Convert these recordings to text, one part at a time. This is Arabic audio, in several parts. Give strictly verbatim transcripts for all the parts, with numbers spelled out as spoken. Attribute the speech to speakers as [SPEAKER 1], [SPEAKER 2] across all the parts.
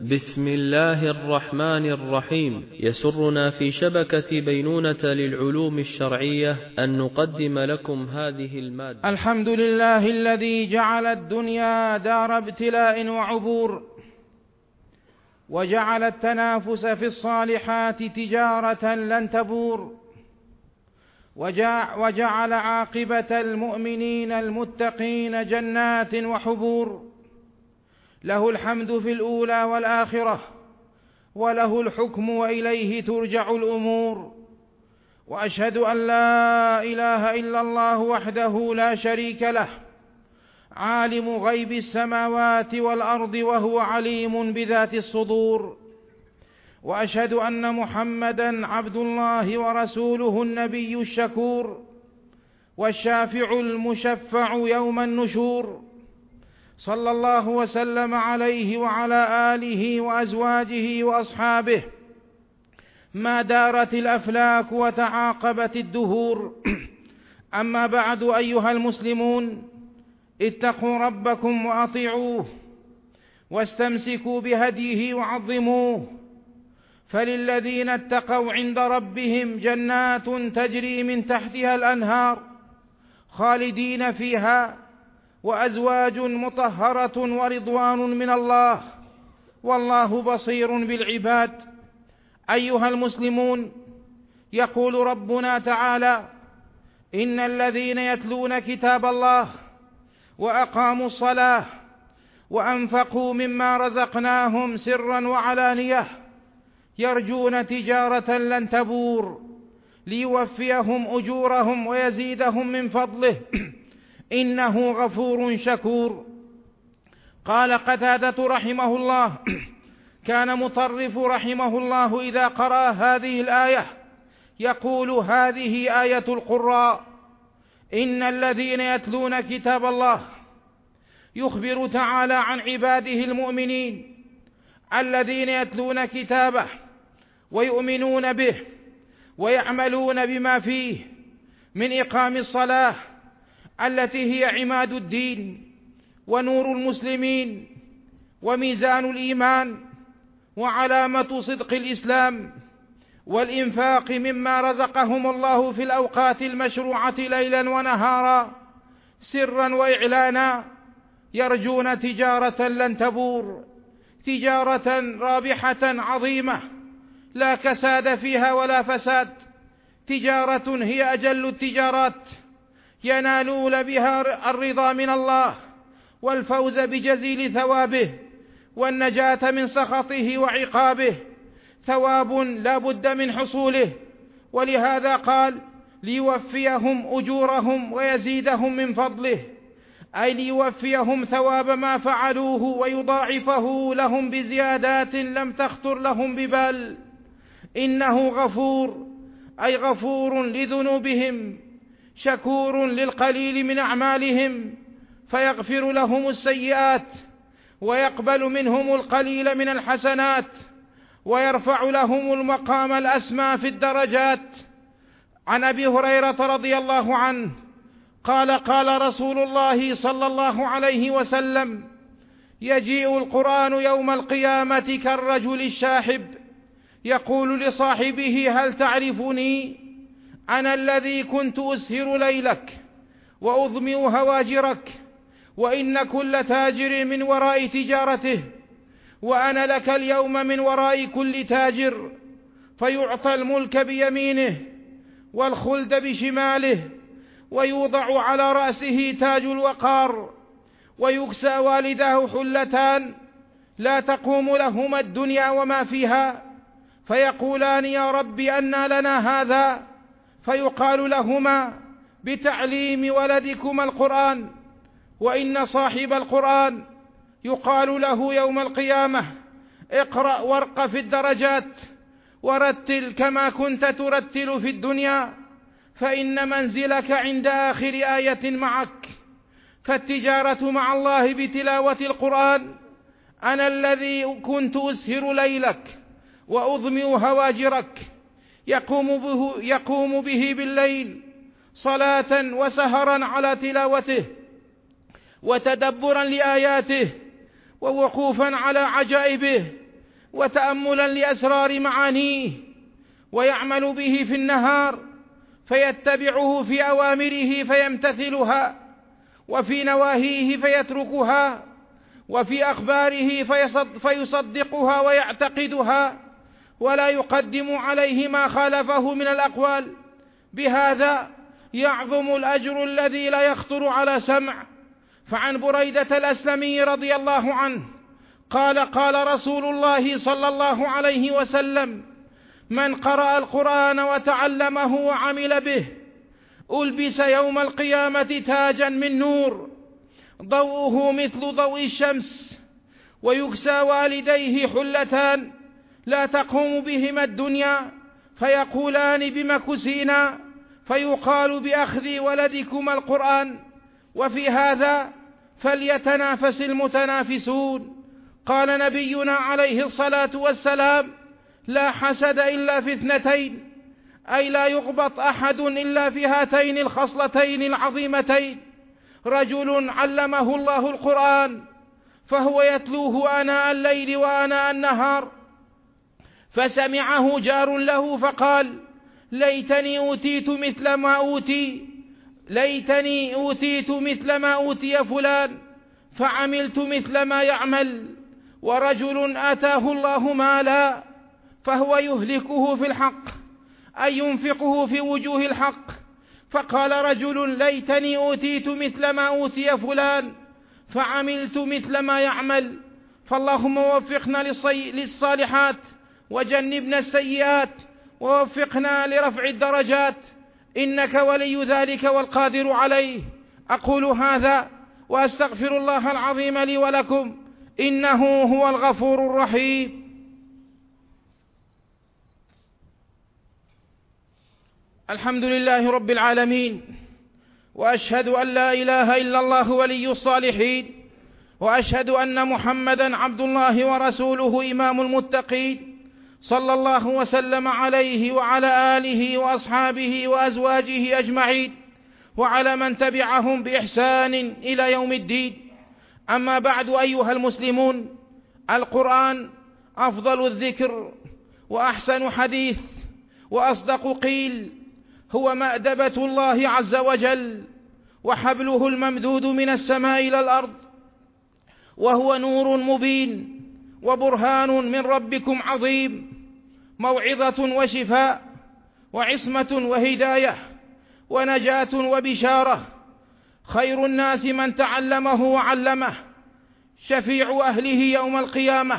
[SPEAKER 1] بسم الله الرحمن الرحيم. يسرنا في شبكة بينونة للعلوم الشرعية أن نقدم لكم هذه المادة.
[SPEAKER 2] الحمد لله الذي جعل الدنيا دار ابتلاء وعبور، وجعل التنافس في الصالحات تجارة لن تبور، وجعل عاقبة المؤمنين المتقين جنات وحبور. له الحمد في الأولى والآخرة، وله الحكم وإليه ترجع الأمور. وأشهد أن لا إله إلا الله وحده لا شريك له، عالم غيب السماوات والأرض وهو عليم بذات الصدور. وأشهد أن محمدًا عبد الله ورسوله النبي الشكور، والشافع المشفع يوم النشور. صلى الله وسلم عليه وعلى آله وأزواجه وأصحابه ما دارت الأفلاك وتعاقبت الدهور. أما بعد، أيها المسلمون، اتقوا ربكم وأطيعوه، واستمسكوا بهديه وعظموه. فللذين اتقوا عند ربهم جنات تجري من تحتها الأنهار خالدين فيها، وأزواج مطهرة ورضوان من الله، والله بصير بالعباد. أيها المسلمون، يقول ربنا تعالى: إن الذين يتلون كتاب الله وأقاموا الصلاة وأنفقوا مما رزقناهم سرا وعلانية يرجون تجارة لن تبور ليوفيهم أجورهم ويزيدهم من فضله إنه غفور شكور. قال قتادة رحمه الله: كان مطرف رحمه الله إذا قرأ هذه الآية يقول: هذه آية القراء. إن الذين يتلون كتاب الله، يخبر تعالى عن عباده المؤمنين الذين يتلون كتابه ويؤمنون به ويعملون بما فيه من إقام الصلاة التي هي عماد الدين ونور المسلمين وميزان الإيمان وعلامة صدق الإسلام، والإنفاق مما رزقهم الله في الأوقات المشروعة ليلا ونهارا سرا وإعلانا، يرجون تجارة لن تبور، تجارة رابحة عظيمة لا كساد فيها ولا فساد، تجارة هي أجل التجارات ينالون بها الرضا من الله والفوز بجزيل ثوابه والنجاة من سخطه وعقابه، ثواب لا بد من حصوله. ولهذا قال: ليوفيهم أجورهم ويزيدهم من فضله، أي ليوفيهم ثواب ما فعلوه ويضاعفه لهم بزيادات لم تخطر لهم ببال. إنه غفور، أي غفور لذنوبهم، شكور للقليل من أعمالهم، فيغفر لهم السيئات ويقبل منهم القليل من الحسنات، ويرفع لهم المقام الأسمى في الدرجات. عن أبي هريرة رضي الله عنه قال: قال رسول الله صلى الله عليه وسلم: يجيء القرآن يوم القيامة كالرجل الشاحب، يقول لصاحبه: هل تعرفني؟ أنا الذي كنت أسهر ليلك وأظمئ هواجرك، وإن كل تاجر من وراء تجارته، وأنا لك اليوم من وراء كل تاجر. فيعطى الملك بيمينه والخلد بشماله، ويوضع على رأسه تاج الوقار، ويكسى والداه حلتان لا تقوم لهما الدنيا وما فيها، فيقولان: يا رب أنى لنا هذا؟ فيقال لهما: بتعليم ولدكما القرآن. وإن صاحب القرآن يقال له يوم القيامة: اقرأ وارق في الدرجات، ورتل كما كنت ترتل في الدنيا، فإن منزلك عند آخر آية معك. فالتجارة مع الله بتلاوة القرآن: أنا الذي كنت أسهر ليلك وأظمئ هواجرك، يقوم به, يقوم به بالليل صلاة وسهرا على تلاوته وتدبرا لآياته ووقوفا على عجائبه وتأملا لأسرار معانيه، ويعمل به في النهار فيتبعه في أوامره فيمتثلها، وفي نواهيه فيتركها، وفي أخباره فيصدقها ويعتقدها، ولا يقدم عليه ما خالفه من الأقوال. بهذا يعظم الأجر الذي لا يخطر على سمع. فعن بريدة الأسلمي رضي الله عنه قال: قال رسول الله صلى الله عليه وسلم: من قرأ القرآن وتعلمه وعمل به ألبس يوم القيامة تاجا من نور ضوءه مثل ضوء الشمس، ويكسى والديه حلتان لا تقوم بهما الدنيا، فيقولان: بم كسينا؟ فيقال: بأخذ ولدكما القرآن. وفي هذا فليتنافس المتنافسون. قال نبينا عليه الصلاة والسلام: لا حسد إلا في اثنتين، أي لا يغبط أحد إلا في هاتين الخصلتين العظيمتين: رجل علمه الله القرآن فهو يتلوه آناء الليل وآناء النهار، فسمعه جار له فقال: ليتني أوتيت مثل ما أوتي ليتني أوتيت مثل ما أوتي فلان فعملت مثل ما يعمل. ورجل آتاه الله مالا فهو يهلكه في الحق، أي ينفقه في وجوه الحق، فقال رجل: ليتني أوتيت مثل ما أوتي فلان فعملت مثل ما يعمل. فاللهم وفقنا للصالحات وجنبنا السيئات، ووفقنا لرفع الدرجات، إنك ولي ذلك والقادر عليه. أقول هذا وأستغفر الله العظيم لي ولكم، إنه هو الغفور الرحيم. الحمد لله رب العالمين، وأشهد أن لا إله إلا الله ولي الصالحين، وأشهد أن محمدا عبد الله ورسوله إمام المتقين، صلى الله وسلم عليه وعلى آله وأصحابه وأزواجه أجمعين، وعلى من تبعهم بإحسان إلى يوم الدين. أما بعد، أيها المسلمون، القرآن أفضل الذكر وأحسن حديث وأصدق قيل، هو مأدبة الله عز وجل وحبله الممدود من السماء إلى الأرض، وهو نور مبين وبرهان من ربكم عظيم، موعظة وشفاء وعصمة وهداية ونجاة وبشارة. خير الناس من تعلمه وعلمه، شفيع أهله يوم القيامة،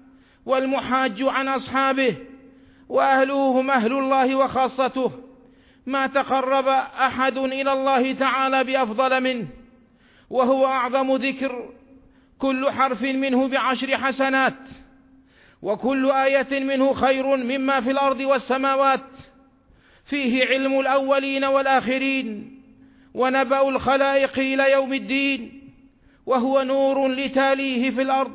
[SPEAKER 2] والمحاج عن أصحابه، وأهله هم أهل الله وخاصته. ما تقرب أحد إلى الله تعالى بأفضل منه، وهو أعظم ذكر، كل حرف منه بعشر حسنات، وكل آية منه خير مما في الأرض والسماوات. فيه علم الأولين والآخرين، ونبأ الخلائق إلى يوم الدين، وهو نور لتاليه في الأرض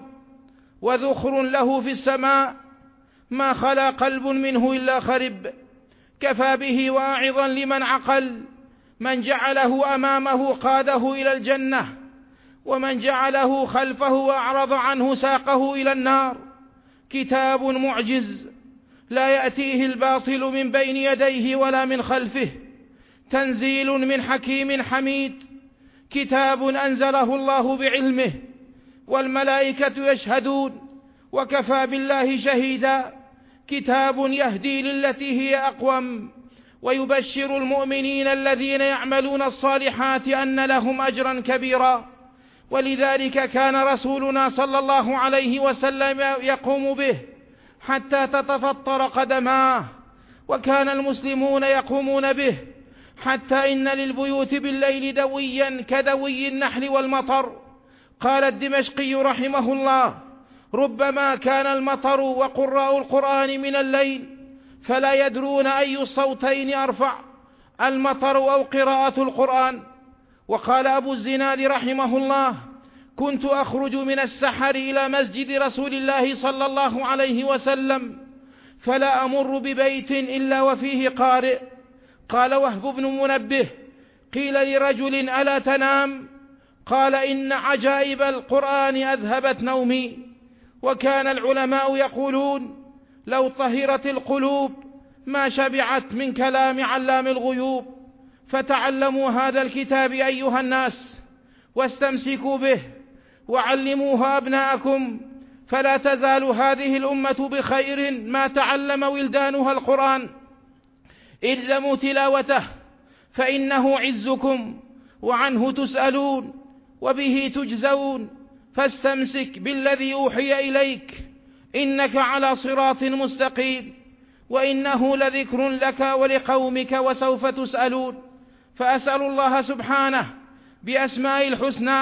[SPEAKER 2] وذخر له في السماء، ما خلا قلب منه إلا خرب. كفى به واعظا لمن عقل، من جعله أمامه قاده إلى الجنة، ومن جعله خلفه وأعرض عنه ساقه إلى النار. كتاب معجز لا يأتيه الباطل من بين يديه ولا من خلفه، تنزيل من حكيم حميد. كتاب أنزله الله بعلمه، والملائكة يشهدون، وكفى بالله شهيدا. كتاب يهدي للتي هي أقوم، ويبشر المؤمنين الذين يعملون الصالحات أن لهم أجرا كبيرا. ولذلك كان رسولنا صلى الله عليه وسلم يقوم به حتى تتفطر قدماه، وكان المسلمون يقومون به حتى إن للبيوت بالليل دويا كدوي النحل والمطر. قال الدمشقي رحمه الله: ربما كان المطر وقراء القرآن من الليل فلا يدرون أي الصوتين أرفع، المطر أو قراءة القرآن. وقال أبو الزناد رحمه الله: كنت أخرج من السحر إلى مسجد رسول الله صلى الله عليه وسلم فلا أمر ببيت إلا وفيه قارئ. قال وهب بن منبه: قيل لرجل: ألا تنام؟ قال: إن عجائب القرآن أذهبت نومي. وكان العلماء يقولون: لو طهرت القلوب ما شبعت من كلام علام الغيوب. فتعلموا هذا الكتاب أيها الناس، واستمسكوا به، وعلموه أبناءكم، فلا تزال هذه الأمة بخير ما تعلم ولدانها القرآن. إلزموا تلاوته فإنه عزكم، وعنه تسألون، وبه تجزون. فاستمسك بالذي أوحي إليك، إنك على صراط مستقيم، وإنه لذكر لك ولقومك وسوف تسألون. فأسأل الله سبحانه بأسمائه الحسنى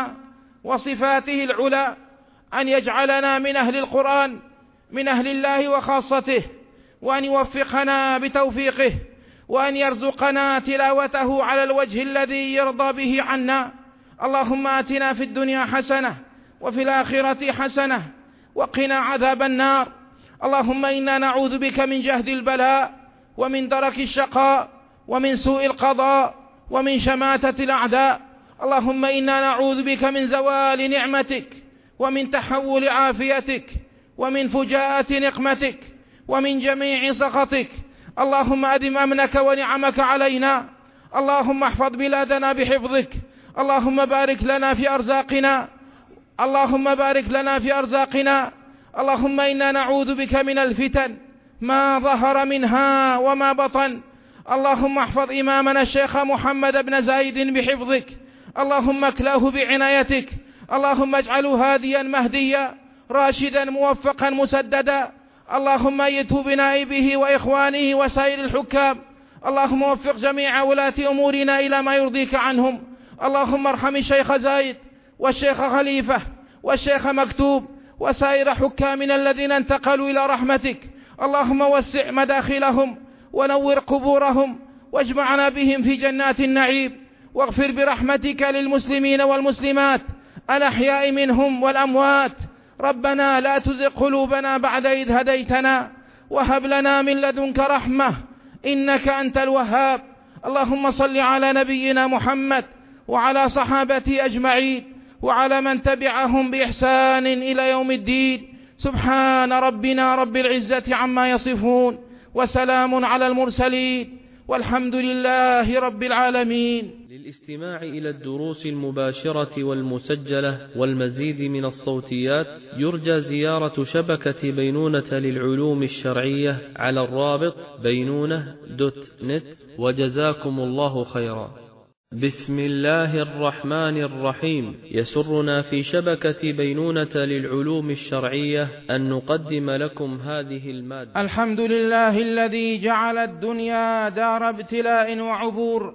[SPEAKER 2] وصفاته العلى أن يجعلنا من أهل القرآن، من أهل الله وخاصته، وأن يوفقنا بتوفيقه، وأن يرزقنا تلاوته على الوجه الذي يرضى به عنا. اللهم آتنا في الدنيا حسنة وفي الآخرة حسنة وقنا عذاب النار. اللهم إنا نعوذ بك من جهد البلاء، ومن درك الشقاء، ومن سوء القضاء، ومن شماتة الأعداء. اللهم إنا نعوذ بك من زوال نعمتك، ومن تحول عافيتك، ومن فجاءة نقمتك، ومن جميع سخطك. اللهم أدم أمنك ونعمك علينا. اللهم احفظ بلادنا بحفظك. اللهم بارك لنا في أرزاقنا. اللهم بارك لنا في أرزاقنا. اللهم إنا نعوذ بك من الفتن ما ظهر منها وما بطن. اللهم احفظ إمامنا الشيخ محمد بن زايد بحفظك. اللهم اكلاه بعنايتك. اللهم اجعله هاديا مهديا راشدا موفقا مسددا. اللهم ايته بنائبه وإخوانه وسائر الحكام. اللهم وفق جميع ولاة أمورنا إلى ما يرضيك عنهم. اللهم ارحم الشيخ زايد والشيخ خليفة والشيخ مكتوب وسائر حكامنا الذين انتقلوا إلى رحمتك. اللهم وسع مداخلهم ونور قبورهم، واجمعنا بهم في جنات النعيم. واغفر برحمتك للمسلمين والمسلمات الأحياء منهم والأموات. ربنا لا تزغ قلوبنا بعد إذ هديتنا، وهب لنا من لدنك رحمة إنك أنت الوهاب. اللهم صل على نبينا محمد وعلى صحابته أجمعين، وعلى من تبعهم بإحسان إلى يوم الدين. سبحان ربنا رب العزة عما يصفون، وسلام على المرسلين، والحمد لله رب العالمين.
[SPEAKER 1] للاستماع إلى الدروس المباشرة والمسجلة والمزيد من الصوتيات يرجى زيارة شبكة بينونة للعلوم الشرعية على الرابط بينونة دوت نت، وجزاكم الله خيرا. بسم الله الرحمن الرحيم. يسرنا في شبكة بينونة للعلوم الشرعية أن نقدم لكم هذه المادة.
[SPEAKER 2] الحمد لله الذي جعل الدنيا دار ابتلاء وعبور،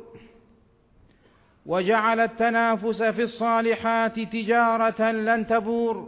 [SPEAKER 2] وجعل التنافس في الصالحات تجارة لن تبور،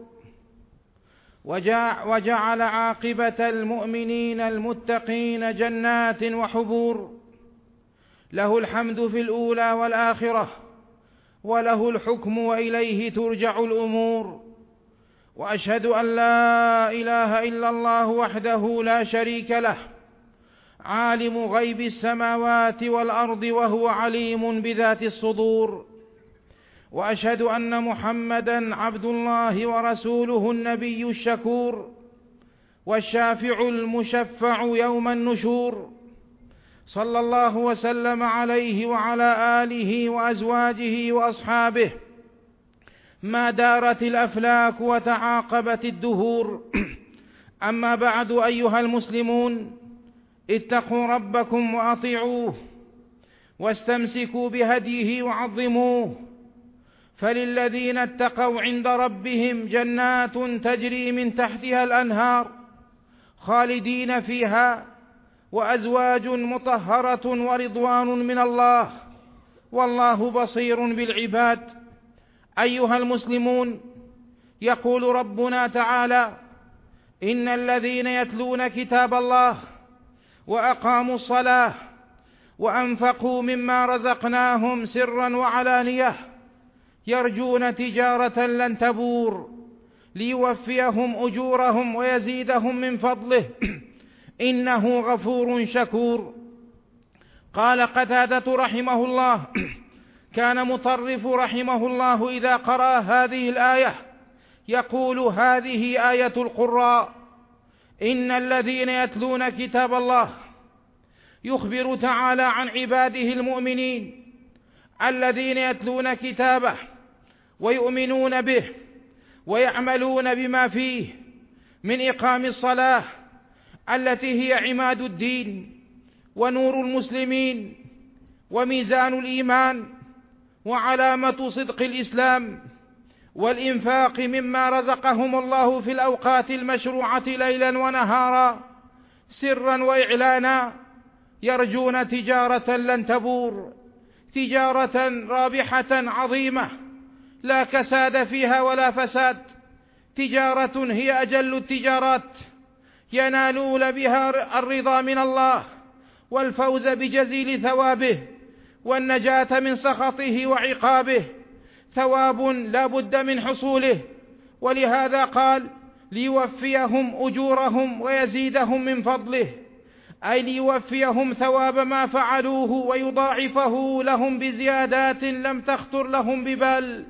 [SPEAKER 2] وجعل عاقبة المؤمنين المتقين جنات وحبور. له الحمد في الأولى والآخرة، وله الحكم وإليه ترجع الأمور. وأشهد أن لا إله إلا الله وحده لا شريك له، عالم غيب السماوات والأرض وهو عليم بذات الصدور. وأشهد أن محمدًا عبد الله ورسوله النبي الشكور، والشافع المشفع يوم النشور. صلى الله وسلم عليه وعلى آله وأزواجه وأصحابه ما دارت الأفلاك وتعاقبت الدهور. أما بعد، أيها المسلمون، اتقوا ربكم وأطيعوه، واستمسكوا بهديه وعظموه. فللذين اتقوا عند ربهم جنات تجري من تحتها الأنهار خالدين فيها، وأزواج مطهرة ورضوان من الله، والله بصير بالعباد. أيها المسلمون، يقول ربنا تعالى: إن الذين يتلون كتاب الله وأقاموا الصلاة وأنفقوا مما رزقناهم سرا وعلانية يرجون تجارة لن تبور ليوفيهم أجورهم ويزيدهم من فضله إنه غفور شكور. قال قتادة رحمه الله: كان مطرف رحمه الله إذا قرأ هذه الآية يقول: هذه آية القراء، إن الذين يتلون كتاب الله. يخبر تعالى عن عباده المؤمنين الذين يتلون كتابه ويؤمنون به ويعملون بما فيه من إقام الصلاة التي هي عماد الدين ونور المسلمين وميزان الإيمان وعلامة صدق الإسلام، والإنفاق مما رزقهم الله في الأوقات المشروعة ليلا ونهارا سرا وإعلانا، يرجون تجارة لن تبور، تجارة رابحة عظيمة لا كساد فيها ولا فساد، تجارة هي أجل التجارات ينالون بها الرضا من الله والفوز بجزيل ثوابه والنجاة من سخطه وعقابه، ثواب لا بد من حصوله. ولهذا قال: ليوفيهم أجورهم ويزيدهم من فضله، أي ليوفيهم ثواب ما فعلوه ويضاعفه لهم بزيادات لم تخطر لهم ببال.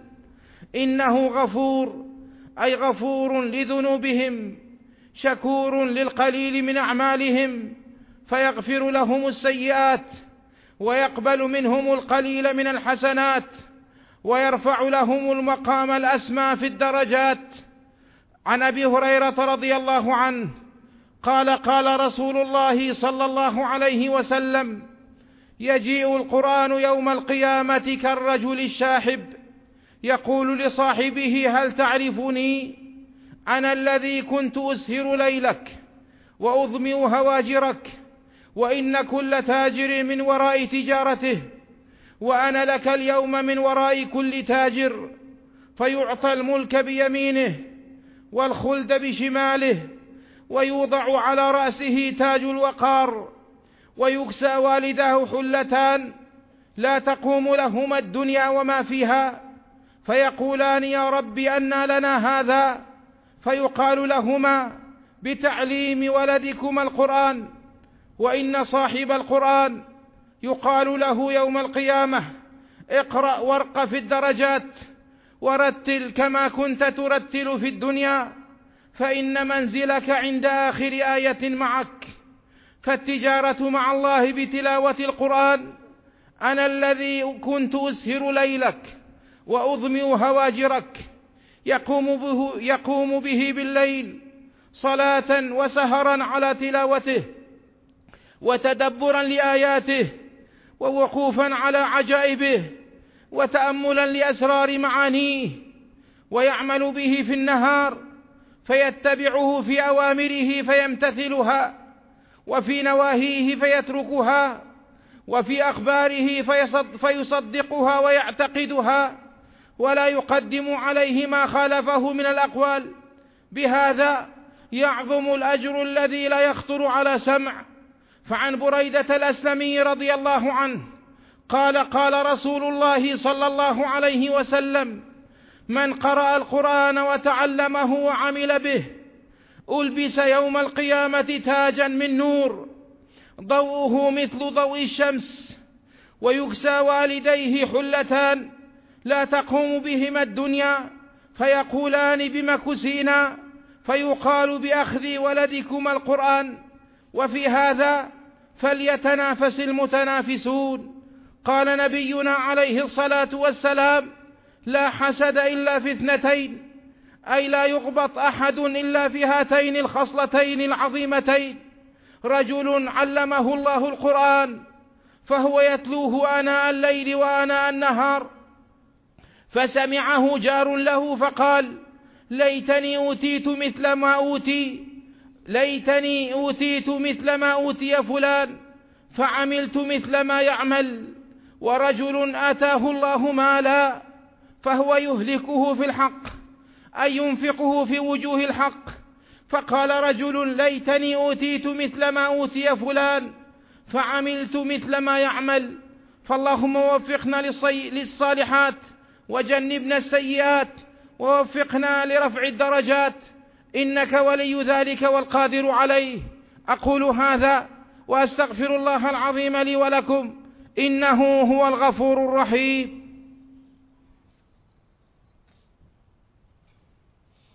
[SPEAKER 2] إنه غفور، أي غفور لذنوبهم، شكور للقليل من أعمالهم، فيغفر لهم السيئات ويقبل منهم القليل من الحسنات ويرفع لهم المقام الأسمى في الدرجات. عن أبي هريرة رضي الله عنه قال: قال رسول الله صلى الله عليه وسلم: يجيء القرآن يوم القيامة كالرجل الشاحب، يقول لصاحبه: هل تعرفني؟ أنا الذي كنت أسهر ليلك وأظمئ هواجرك، وإن كل تاجر من وراء تجارته، وأنا لك اليوم من وراء كل تاجر. فيعطى الملك بيمينه والخلد بشماله، ويوضع على رأسه تاج الوقار، ويكسى والداه حلتان لا تقوم لهما الدنيا وما فيها، فيقولان: يا رب أنى لنا هذا؟ فيقال لهما: بتعليم ولدكما القرآن. وإن صاحب القرآن يقال له يوم القيامة: اقرأ وارق في الدرجات ورتل كما كنت ترتل في الدنيا، فإن منزلك عند آخر آية معك. فالتجارة مع الله بتلاوة القرآن: أنا الذي كنت أسهر ليلك وأظمئ هواجرك، يقوم به, يقوم به بالليل صلاة وسهرا على تلاوته وتدبرا لآياته ووقوفا على عجائبه وتأملا لأسرار معانيه، ويعمل به في النهار فيتبعه في أوامره فيمتثلها، وفي نواهيه فيتركها، وفي أخباره فيصدقها ويعتقدها، ولا يقدم عليه ما خالفه من الأقوال. بهذا يعظم الأجر الذي لا يخطر على سمع. فعن بريدة الأسلمي رضي الله عنه قال: قال رسول الله صلى الله عليه وسلم: من قرأ القرآن وتعلمه وعمل به ألبس يوم القيامة تاجا من نور ضوءه مثل ضوء الشمس، ويكسى والديه حلتان لا تقوم بهما الدنيا، فيقولان: بم كسينا؟ فيقال: بأخذ ولدكما القرآن. وفي هذا فليتنافس المتنافسون. قال نبينا عليه الصلاة والسلام: لا حسد إلا في اثنتين، أي لا يغبط أحد إلا في هاتين الخصلتين العظيمتين: رجل علمه الله القرآن فهو يتلوه آناء الليل وآناء النهار، فسمعه جار له فقال: ليتني أوتيت مثل ما أوتي ليتني أوتيت مثل ما أوتي فلان فعملت مثل ما يعمل. ورجل آتاه الله مالا فهو يهلكه في الحق، أي ينفقه في وجوه الحق، فقال رجل: ليتني أوتيت مثل ما أوتي فلان فعملت مثل ما يعمل. فاللهم وفقنا للصالحات وجنبنا السيئات، ووفقنا لرفع الدرجات، إنك ولي ذلك والقادر عليه. أقول هذا وأستغفر الله العظيم لي ولكم، إنه هو الغفور الرحيم.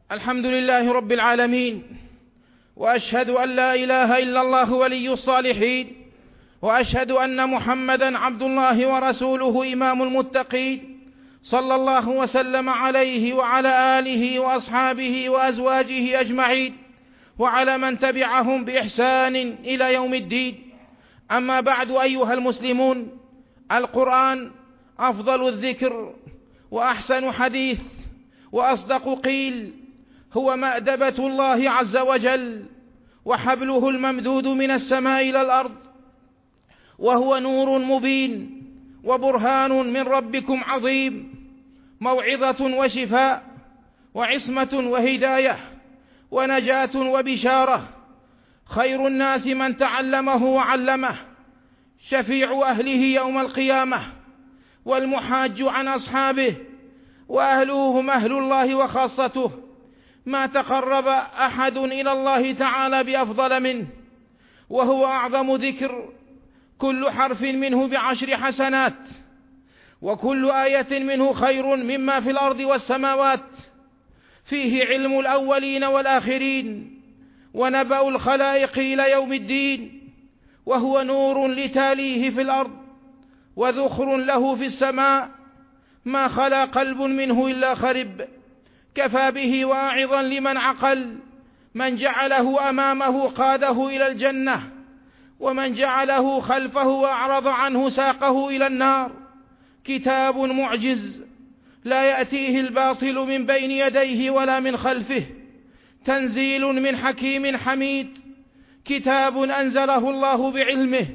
[SPEAKER 2] الحمد لله رب العالمين، وأشهد أن لا إله إلا الله ولي الصالحين، وأشهد أن محمدا عبد الله ورسوله إمام المتقين، صلى الله وسلم عليه وعلى آله وأصحابه وأزواجه أجمعين، وعلى من تبعهم بإحسان إلى يوم الدين. أما بعد، أيها المسلمون، القرآن أفضل الذكر وأحسن حديث وأصدق قيل، هو مأدبة الله عز وجل وحبله الممدود من السماء إلى الأرض، وهو نور مبين وبرهان من ربكم عظيم، موعظة وشفاء وعصمة وهداية ونجاة وبشارة. خير الناس من تعلمه وعلمه، شفيع أهله يوم القيامة، والمحاج عن أصحابه، وأهله هم أهل الله وخاصته. ما تقرب أحد إلى الله تعالى بأفضل منه، وهو أعظم ذكر، كل حرف منه بعشر حسنات، وكل آية منه خير مما في الأرض والسماوات. فيه علم الأولين والآخرين، ونبأ الخلائق إلى يوم الدين، وهو نور لتاليه في الأرض، وذخر له في السماء. ما خلا قلب منه إلا خرب، كفى به واعظا لمن عقل. من جعله أمامه قاده إلى الجنة، ومن جعله خلفه وأعرض عنه ساقه إلى النار. كتاب معجز، لا يأتيه الباطل من بين يديه ولا من خلفه، تنزيل من حكيم حميد. كتاب أنزله الله بعلمه،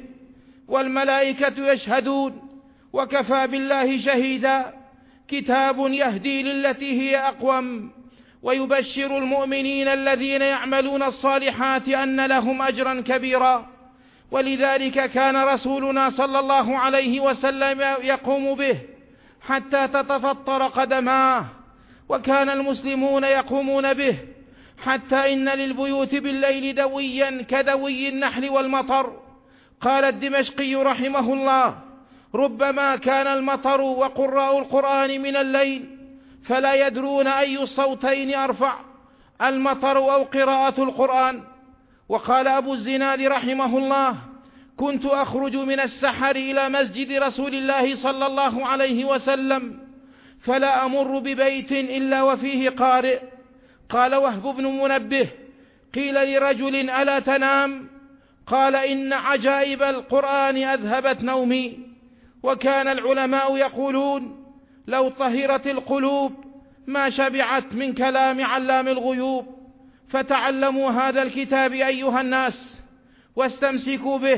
[SPEAKER 2] والملائكة يشهدون، وكفى بالله شهيدا. كتاب يهدي للتي هي أقوم، ويبشر المؤمنين الذين يعملون الصالحات أن لهم أجرا كبيرا. ولذلك كان رسولنا صلى الله عليه وسلم يقوم به حتى تتفطر قدماه، وكان المسلمون يقومون به حتى إن للبيوت بالليل دويا كدوي النحل والمطر. قال الدمشقي رحمه الله: ربما كان المطر وقراء القرآن من الليل، فلا يدرون أي الصوتين أرفع، المطر أو قراءة القرآن. وقال أبو الزناد رحمه الله: كنت أخرج من السحر إلى مسجد رسول الله صلى الله عليه وسلم، فلا أمر ببيت إلا وفيه قارئ. قال وهب بن منبه: قيل لرجل: ألا تنام؟ قال: إن عجائب القرآن أذهبت نومي. وكان العلماء يقولون: لو طهرت القلوب ما شبعت من كلام علام الغيوب. فتعلموا هذا الكتاب أيها الناس، واستمسكوا به،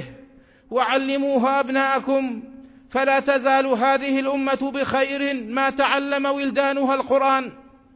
[SPEAKER 2] وعلموه أبناءكم، فلا تزال هذه الأمة بخير ما تعلم ولدانها القرآن.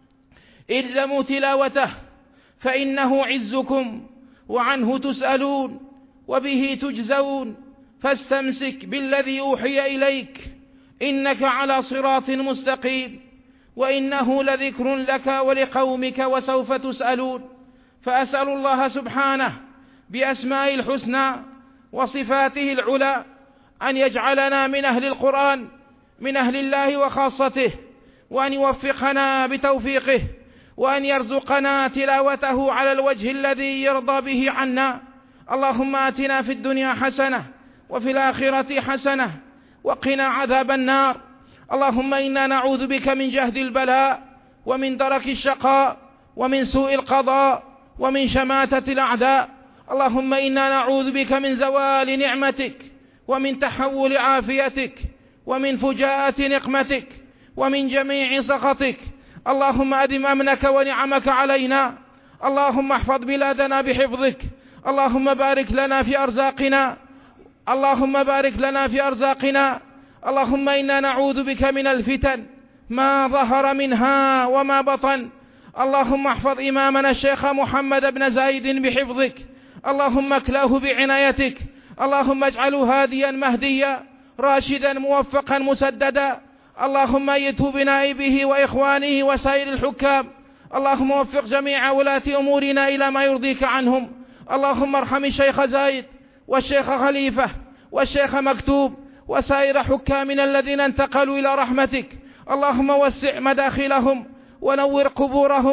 [SPEAKER 2] إلزموا تلاوته، فإنه عزكم، وعنه تسألون، وبه تجزون. فاستمسك بالذي أوحي إليك، إنك على صراط مستقيم، وإنه لذكر لك ولقومك وسوف تسألون. فأسأل الله سبحانه بأسماء الحسنى وصفاته العلى أن يجعلنا من أهل القرآن، من أهل الله وخاصته، وأن يوفقنا بتوفيقه، وأن يرزقنا تلاوته على الوجه الذي يرضى به عنا. اللهم آتنا في الدنيا حسنة، وفي الآخرة حسنة، وقنا عذاب النار. اللهم إنا نعوذ بك من جهد البلاء، ومن درك الشقاء، ومن سوء القضاء، ومن شماتة الأعداء. اللهم إنا نعوذ بك من زوال نعمتك، ومن تحول عافيتك، ومن فجاءة نقمتك، ومن جميع سخطك. اللهم أدم أمنك ونعمك علينا. اللهم احفظ بلادنا بحفظك. اللهم بارك لنا في أرزاقنا. اللهم بارك لنا في أرزاقنا. اللهم إنا نعوذ بك من الفتن ما ظهر منها وما بطن. اللهم احفظ إمامنا الشيخ محمد بن زايد بحفظك. اللهم اكلاه بعنايتك. اللهم اجعله هاديا مهديا، راشدا موفقا مسددا. اللهم أيده بنائبه وإخوانه وسائر الحكام. اللهم وفق جميع ولاة أمورنا إلى ما يرضيك عنهم. اللهم ارحم الشيخ زايد والشيخ خليفة والشيخ مكتوب وسائر حكامنا الذين انتقلوا إلى رحمتك. اللهم وسع مداخلهم ونور قبورهم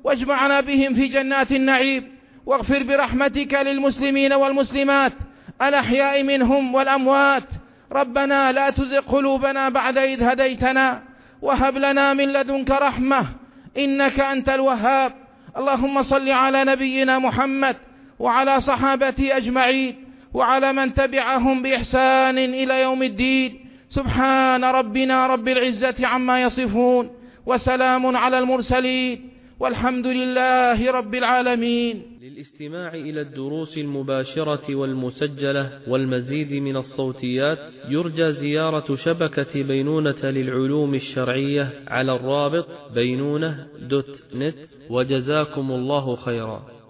[SPEAKER 2] واجمعنا بهم في جنات النعيم، واغفر برحمتك للمسلمين والمسلمات الأحياء منهم والأموات. ربنا لا تزغ قلوبنا بعد إذ هديتنا، وهب لنا من لدنك رحمة إنك أنت الوهاب. اللهم صل على نبينا محمد وعلى صحابته أجمعين وعلى من تبعهم بإحسان إلى يوم الدين. سبحان ربنا رب العزة عما يصفون، وسلام على المرسلين، والحمد لله رب العالمين.
[SPEAKER 1] للاستماع إلى الدروس المباشرة والمسجلة والمزيد من الصوتيات يرجى زيارة شبكة بينونة للعلوم الشرعية على الرابط بينونة دوت نت، وجزاكم الله خيرا.